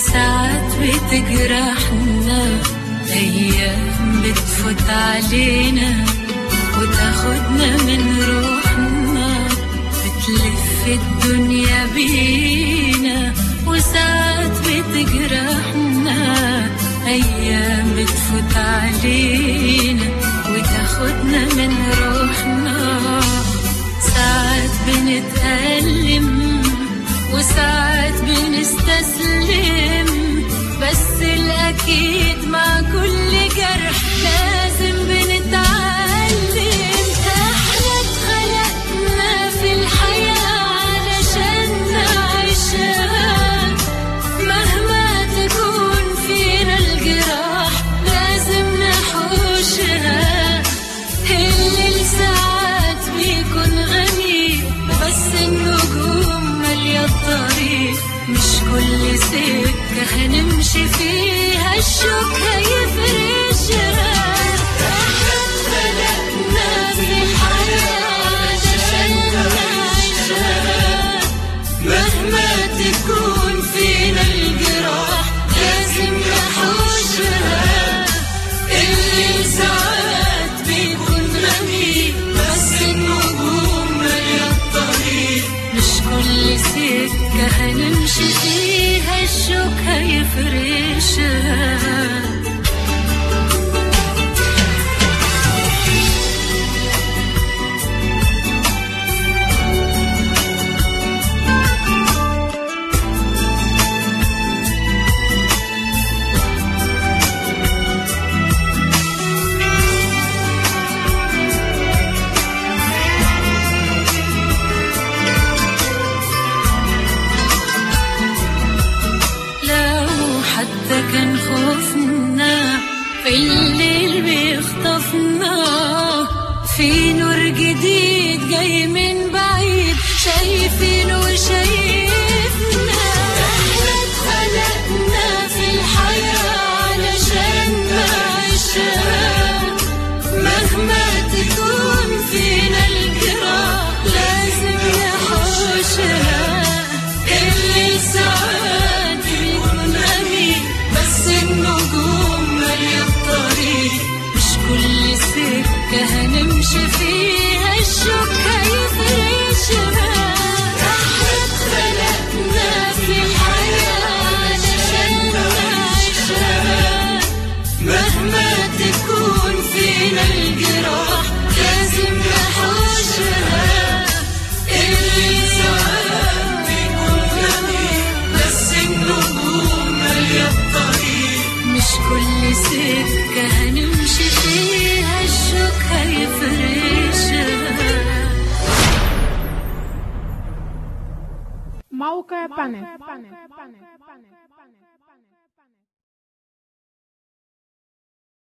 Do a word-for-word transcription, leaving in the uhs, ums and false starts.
وساعات بتجرحنا، أيام بتفوت علينا وتاخدنا من روحنا، بتلف الدنيا بينا. وساعات بتجرحنا، أيام بتفوت علينا وتاخدنا من روحنا. ساعات بنتألم وساعات بنستسلم، بس الأكيد مع كل جرح لازم بنتعلم. احنا اتخلقنا في الحياة علشان نعيشها، مهما تكون فينا الجراح لازم نحوشها. الليل ساعات بيكون غني، بس النجوم مالية الطريق. مش كل سكة هنمشي فيها الشوك هيفرشها. احنا اتخلقنا في الحياة علشان نعيشها، مهما تكون فينا الجراح لازم نحوشها. الليل ساعات بيكون غني، بس النجوم مالية الطريق. مش كل سكة هنمشي فيها الشوك هيفرشها. كان خوفنا في الليل بيخطفنا، في نور جديد جاي من بعيد شايفين وشايفنا. احنا اتخلقنا في الحياة علشان نعيشها، مهما تكون فينا الجراح لازم نحوشها. اللي ساعات بيكون غني، بس النجوم مالية الطريق. مش كل سكة هنمشي فيها الشوك هيفرشها. احنا اتخلقنا في الحياة علشان نعيشها، مهما تكون فينا الجراح لازم نحوشها. اللي ساعات بيكون غني، بس النجوم مالية الطريق. مش كل سكة هنمشي فيها الشوك هيفرشها. موقع بانل.